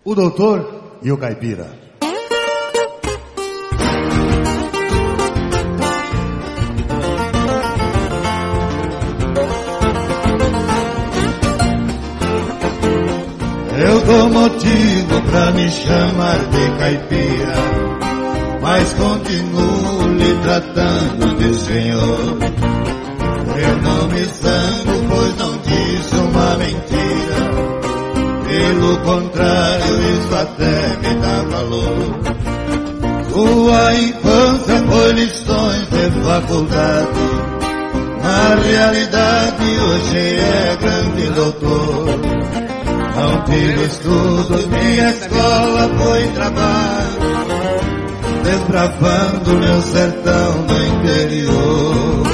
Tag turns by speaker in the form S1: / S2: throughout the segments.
S1: o doutor e o caipira.
S2: Eu dou motivo pra me chamar de caipira, mas continuo lhe tratando de senhor. Eu não me zango, pois não disse uma mentira. Pelo contrário, isso até me dá valor. Sua infância foi lições de faculdade, na realidade hoje é grande doutor. Não tive estudos, minha escola foi trabalho, desbravando meu sertão do interior.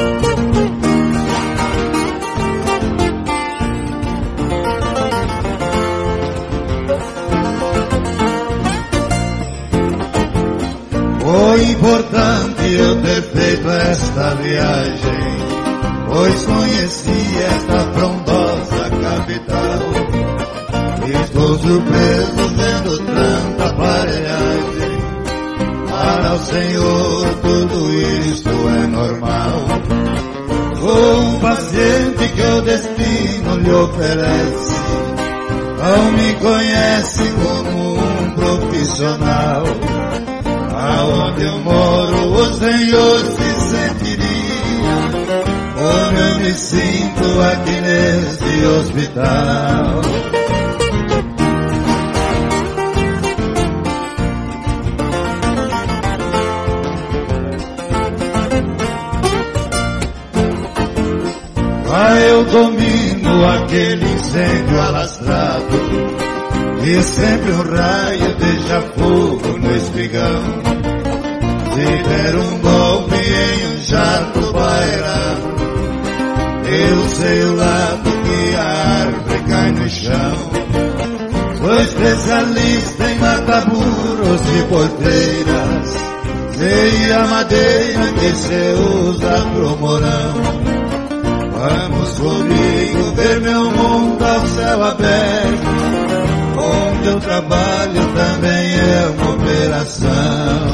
S2: Foi importante eu ter feito esta viagem, pois conheci esta frondosa capital. Estou surpreso vendo tanta aparelhagem. Para o Senhor tudo isto é normal. Sou um paciente que o destino lhe oferece. Não me conhece como um profissional. Aonde eu moro o Senhor se sentiria como eu me sinto aqui neste hospital. Eu domino aquele incêndio alastrado, e sempre um raio deixa fogo no espigão. Se der um golpe em um jato pairado, eu sei o lado que a árvore cai no chão. Sou especialista em mataburos e porteiras, sei a madeira que se usa pro morão. Vamos comigo ver meu mundo ao céu aberto, onde eu trabalho também é uma operação.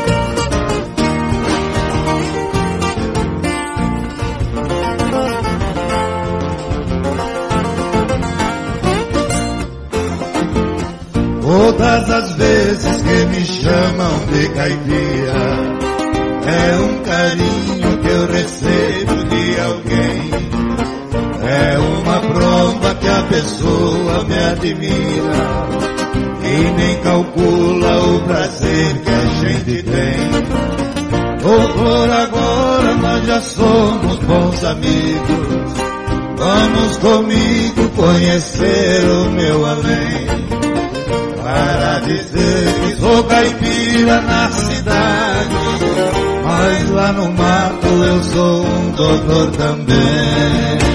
S2: Todas as vezes que me chamam de caipira, é um carinho que eu recebo de alguém. É uma prova que a pessoa me admira e nem calcula o prazer que a gente tem. Doutor, agora nós já somos bons amigos. Vamos comigo conhecer o meu além. Para dizer que sou caipira na cidade, mas lá no mato eu sou um doutor também.